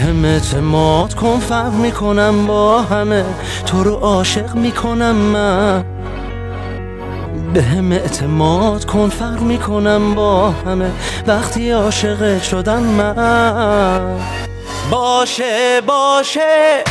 هم اعتماد کن، فرق میکنم با همه، تو رو عاشق میکنم من. به هم اعتماد کن، فرق میکنم با همه، وقتی عاشق شدم من. باشه باشه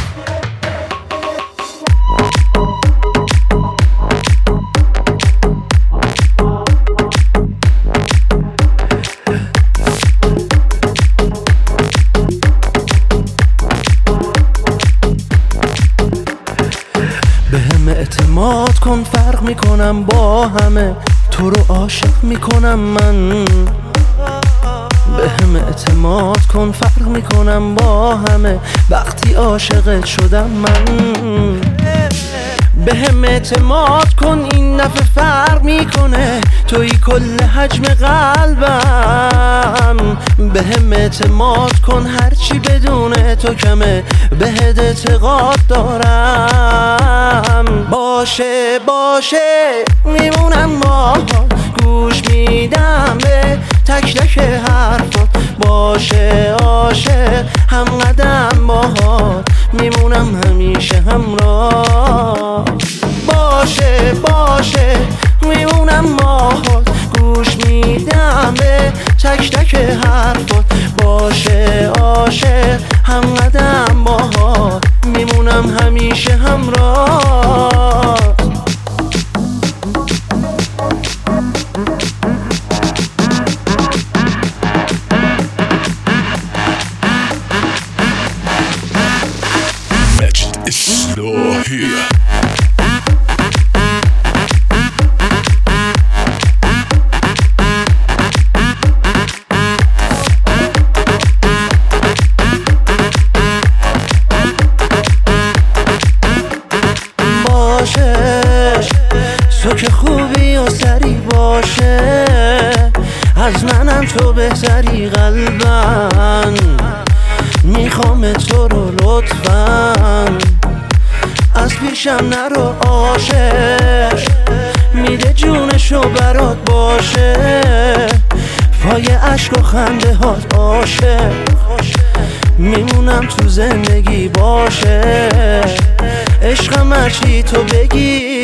به هم اعتماد کن، فرق میکنم با همه، تو رو عاشق میکنم من. به هم اعتماد کن، فرق میکنم با همه، وقتی عاشقت شدم من. به هم اعتماد کن، این دفعه فرق میکنه، توی کل حجم قلبم. به هم اعتماد کن، هرچی بدون تو کمه، بهت اعتقاد دارم. باشه باشه میمونم باهات، گوش میدم به تک تک حرفات. باشه عاشق هم قدم باهات، میمونم همیشه همراه. باشه باشه میمونم باهات، گوش میدم به تک تک حرفات. باشه عاشق هم قدم باهات، میمونم همیشه همراه. تو که خوبی و سری باشه، از منم تو بهتری قلبن. میخوام تو رو لطفاً، از پیشم نرو عاشق، میده جونشو برات باشه، پای عشق و خنده هات عاشق، میمونم تو زندگی باشه، عشقم هرچی تو بگی.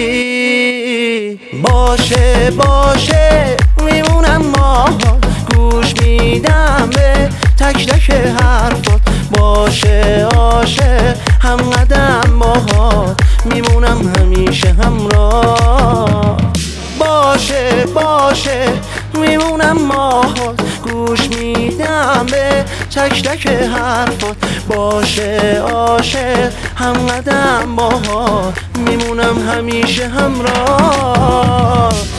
باشه باشه میمونم باهات، گوش میدم به تک تک حرفات. باشه عاشق هم قدم باهات، میمونم همیشه همراه. باشه باشه میمونم باهات، گوش میدم به تک تک حرفات. باشه عاشق هم قدم باهات، میمونم همیشه همراه.